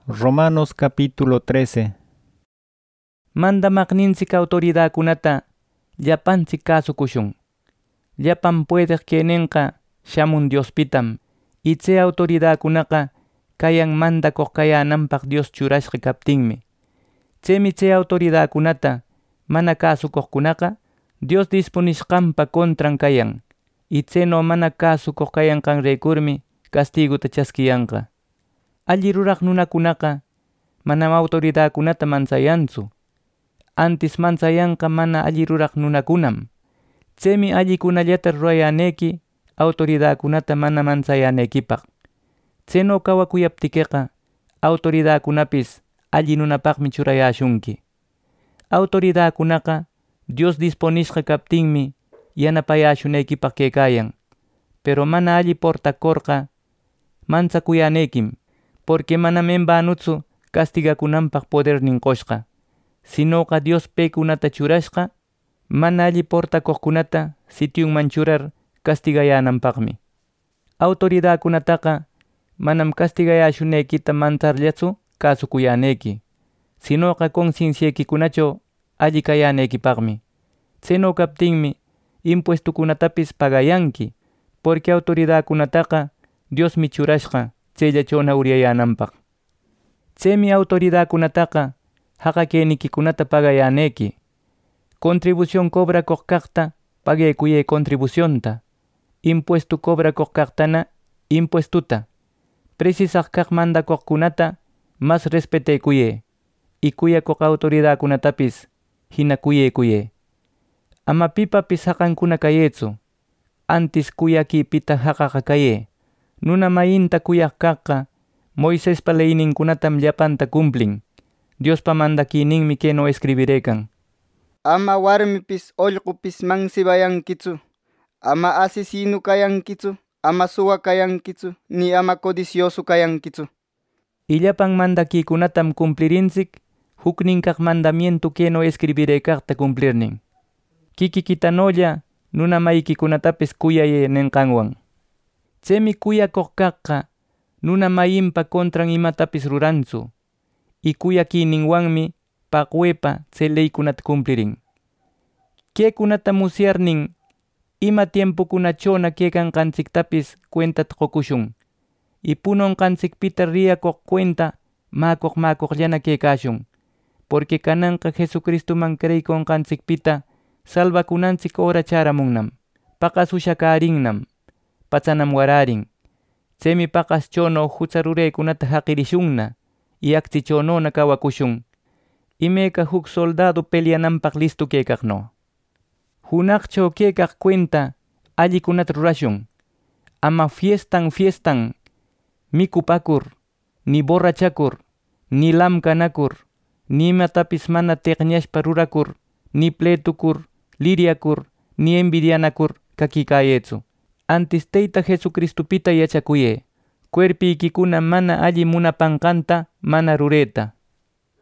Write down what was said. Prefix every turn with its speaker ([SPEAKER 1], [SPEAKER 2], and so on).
[SPEAKER 1] Romanos capítulo 13.
[SPEAKER 2] Mandamaqninchik autoridadkunata llapanchik kasukushun. Llapan puedeq kenenqa shamun Diospitam, y chay autoridadkunaqa kayan mandakuq kayananpaq Dios churashqa kaptinmi. Chaymi chay autoridadkunata mana kasukuqkunaqa Dios disponishqanpa contran kayan, y chayno mana kasukuq kayanqanraykurmi castiguta chaskiyanqa. Alli ruraq nunakunaqa manam autoridadkunata manchayanchu. Antes manchayanqa mana alli ruraq nunakunam. Chaymi allikunallata rurayanayki autoridadkunata mana manchayanaykipaq. Chayno kawakuyaptikiqa autoridadkunapis alli nunapaqmi churayashunki. Autoridadkunaqa Dios disponishqa kaptinmi yanapayashunaykipaq kaykayan. Pero mana alli portakorqa manchakuyanaykim, porque manam en vanuchu castigakunanpaq podernin qoshqa. Sinoqa Dios paykunata churashqa mana alli portakuqkunata sitiunman churar castigayananpaqmi. Autoridadkunataqa manam castigayashunaykita mancharllachu kasukuyanayki, sinoqa concienciaykikunachaw alli kayanaykipaqmi. Chayno kaptinmi impuestukunatapis pagayanki, porque autoridadkunataqa Diosmi churashqa chayllachawna uryayananpaq. Chaymi autoridadkunataqa haqakaynikikunata pagayanayki. Contribución cobrakuq kaqta pagaykuyay contribucionta. Impuestu cobrakuq kaqtana impuestuta. Precisaq kaq mandakuqkunata mas respetaykuyay. Y kuyakuq autoridadkunatapis hina kuyaykuyay. Ama pipapis haqankuna kayaychu. Antes kuyakiypita haqaqa kayay. Nuna mayinta kuyaq kaqqa Moisespa leyninkunatam llapanta cumplin. Diospa mandakiyninmi kayno escribiraykan:
[SPEAKER 3] Ama warmipis ollqupis mansibayankichu, ama asesino kayankichu, ama suwa kayankichu, ni ama codicioso kayankichu.
[SPEAKER 2] Y llapan mandakiykunatam cumplirinchik huknin kaq mandamiento kayno escribiraykaqta cumplirnin. Kikikitanolla nuna maykikunatapis kuyayay ninqanwan. Chaymi kuyakuq kaqqa nuna mayinpa contran imatapis ruranchu, y kuyakiyninwanmi paqwepa chay leykunata cumplirin. Kaykunata musyarnin ima tiempukunachawna kaykanqanchiktapis cuentata qukushun, y pununqanchikpita riyakuq cuenta makuqllana kaykashun, porque kananqa Jesucristoman creykunqanchikpita salvakunanchik hora charamunnam, paqasushakarinnam, pachanam wararin. Chaymi paqaschawno hucha ruraykunata haqirishunna, y akchichawnona kawakushun, imayka huk soldado peleananpaq listu kaykaqno. Hunaqchaw kaykaq cuenta allikunata rurashun. Ama fiestan mikupakur, ni borrachakur, ni lamkanakur, ni imatapis mana teqñashpa rurakur, ni pleitukur, liriakur, ni envidianakur kakikayaychu. Antes Tayta Jesucristopita yachakuyay, cuerpiykikuna mana alli munapanqanta mana rurayta.